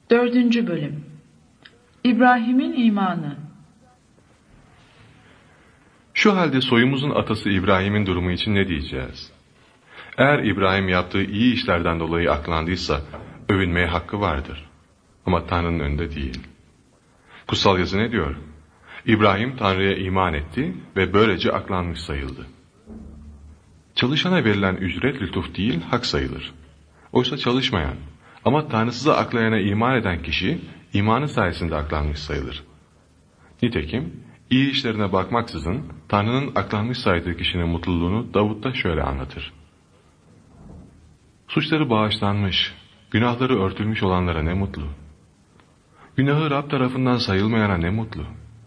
4. Bölüm İbrahim'in imanı. Şu halde soyumuzun atası İbrahim'in durumu için ne diyeceğiz? Eğer İbrahim yaptığı iyi işlerden dolayı aklandıysa, övünmeye hakkı vardır. Ama Tanrı'nın önünde değil. Kutsal yazı ne diyor? İbrahim Tanrı'ya iman etti ve böylece aklanmış sayıldı. Çalışana verilen ücret lütuf değil, hak sayılır. Oysa çalışmayan ama Tanrısıza aklayana iman eden kişi, imanı sayesinde aklanmış sayılır. Nitekim, iyi işlerine bakmaksızın Tanrı'nın aklanmış saydığı kişinin mutluluğunu Davud da şöyle anlatır. Suçları bağışlanmış, günahları örtülmüş olanlara ne mutlu. Günahı Rab tarafından sayılmayana ne mutlu.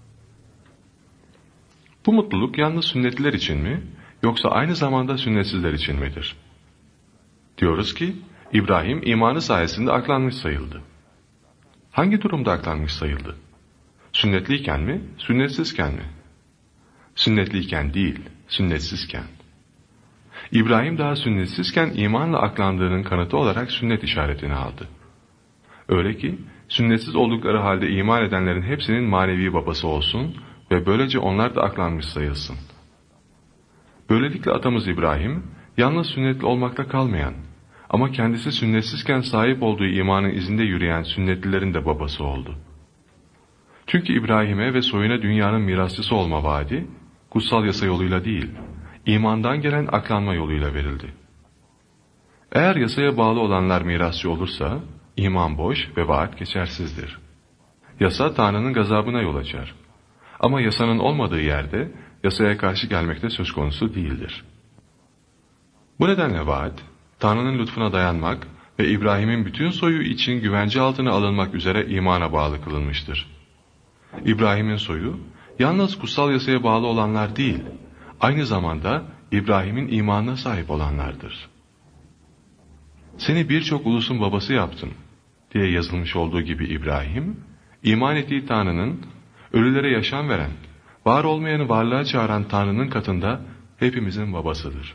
Bu mutluluk yalnız sünnetliler için mi, yoksa aynı zamanda sünnetsizler için midir? Diyoruz ki, İbrahim imanı sayesinde aklanmış sayıldı. Hangi durumda aklanmış sayıldı? Sünnetliyken mi, sünnetsizken mi? Sünnetliyken değil, sünnetsizken. İbrahim daha sünnetsizken imanla aklandığının kanıtı olarak sünnet işaretini aldı. Öyle ki, sünnetsiz oldukları halde iman edenlerin hepsinin manevi babası olsun ve böylece onlar da aklanmış sayılsın. Böylelikle atamız İbrahim, yalnız sünnetli olmakta kalmayan ama kendisi sünnetsizken sahip olduğu imanın izinde yürüyen sünnetlilerin de babası oldu. Çünkü İbrahim'e ve soyuna dünyanın mirasçısı olma vaadi, kutsal yasa yoluyla değil, imandan gelen aklanma yoluyla verildi. Eğer yasaya bağlı olanlar mirasçı olursa, iman boş ve vaat geçersizdir. Yasa Tanrı'nın gazabına yol açar. Ama yasanın olmadığı yerde, yasaya karşı gelmek de söz konusu değildir. Bu nedenle vaat, Tanrı'nın lütfuna dayanmak ve İbrahim'in bütün soyu için güvence altına alınmak üzere imana bağlı kılınmıştır. İbrahim'in soyu, yalnız kutsal yasaya bağlı olanlar değil, aynı zamanda İbrahim'in imanına sahip olanlardır. Seni birçok ulusun babası yaptım diye yazılmış olduğu gibi İbrahim, iman ettiği Tanrı'nın, ölülere yaşam veren, var olmayanı varlığa çağıran Tanrı'nın katında hepimizin babasıdır.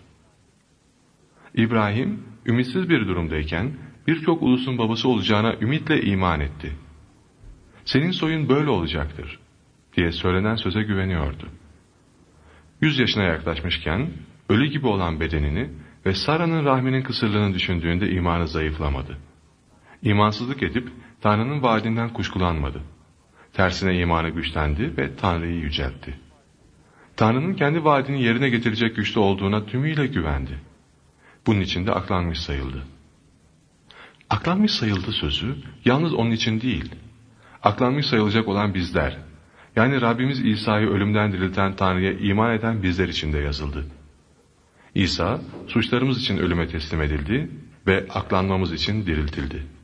İbrahim, ümitsiz bir durumdayken birçok ulusun babası olacağına ümitle iman etti. Senin soyun böyle olacaktır diye söylenen söze güveniyordu. 100 yaşına yaklaşmışken ölü gibi olan bedenini ve Sara'nın rahminin kısırlığını düşündüğünde imanı zayıflamadı. İmansızlık edip Tanrı'nın vaadinden kuşkulanmadı. Tersine imanı güçlendi ve Tanrı'yı yüceltti. Tanrı'nın kendi vaadini yerine getirecek güçte olduğuna tümüyle güvendi. Bunun için de aklanmış sayıldı. Aklanmış sayıldı sözü yalnız onun için değil, aklanmış sayılacak olan bizler, yani Rabbimiz İsa'yı ölümden dirilten Tanrı'ya iman eden bizler için de yazıldı. İsa, suçlarımız için ölüme teslim edildi ve aklanmamız için diriltildi.